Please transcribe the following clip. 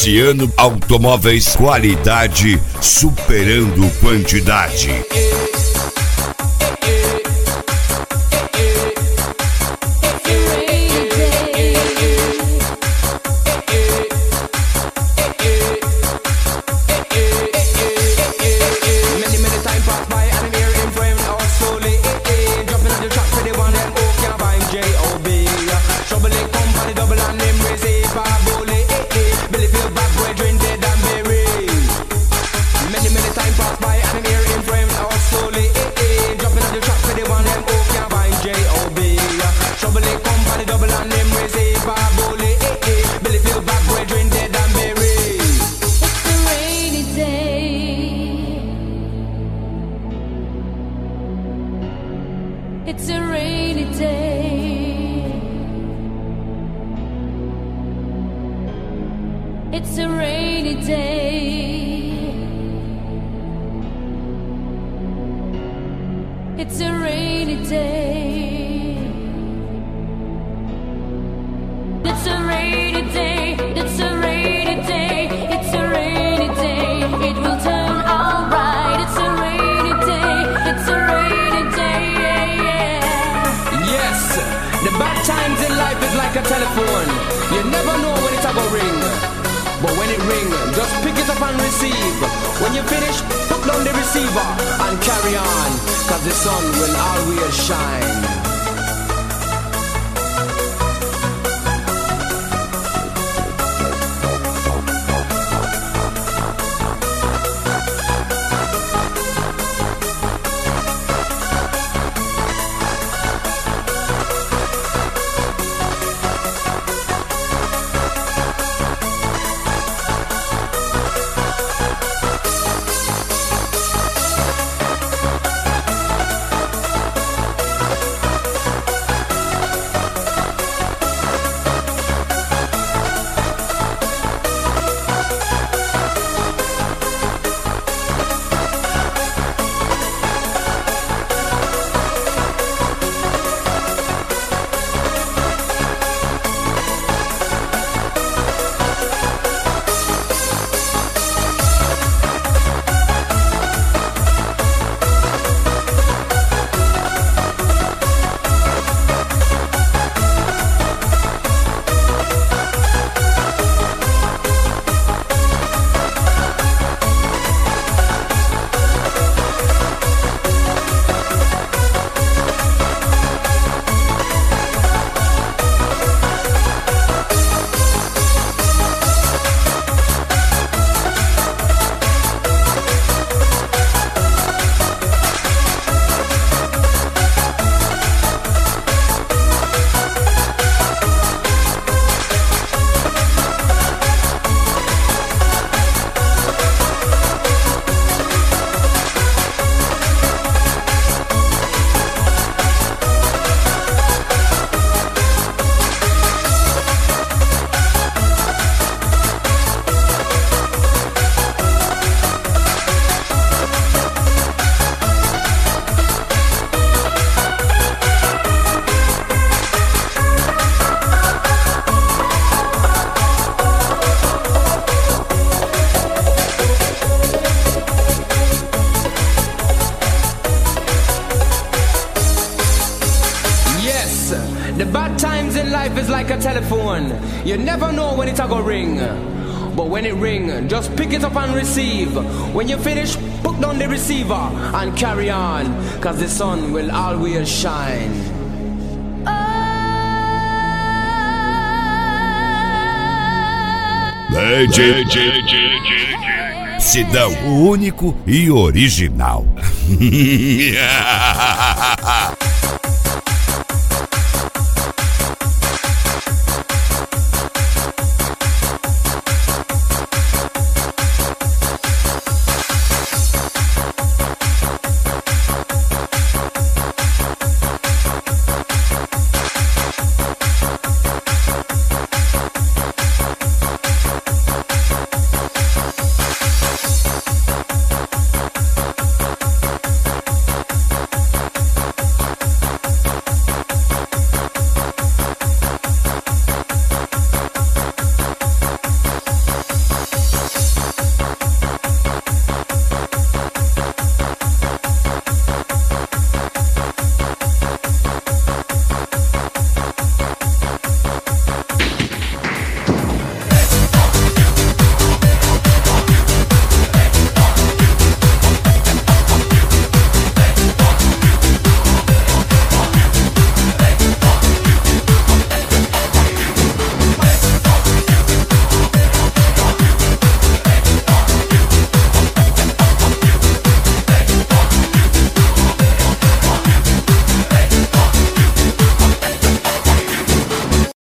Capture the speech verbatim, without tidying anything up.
Cassiano Automóveis, qualidade superando quantidade. It's a rainy day. It's a rainy day. It's a rainy day. It's a rainy day. It's a rainy day. It's a rainy day. It will turn all right. It's a rainy day. It's a rainy day. Yeah, yeah. Yes, the bad times in life is like a telephone. You never know when it's gonna ring. But when it ring, just pick it up and receive. When you finish, put down the receiver and carry on, cause the sun will always shine. The bad times in life is like a telephone. You never know when it's gonna ring. But when it ring, just pick it up and receive. When you finish, put down the receiver and carry on, cause the sun will always shine. Sidão único e original.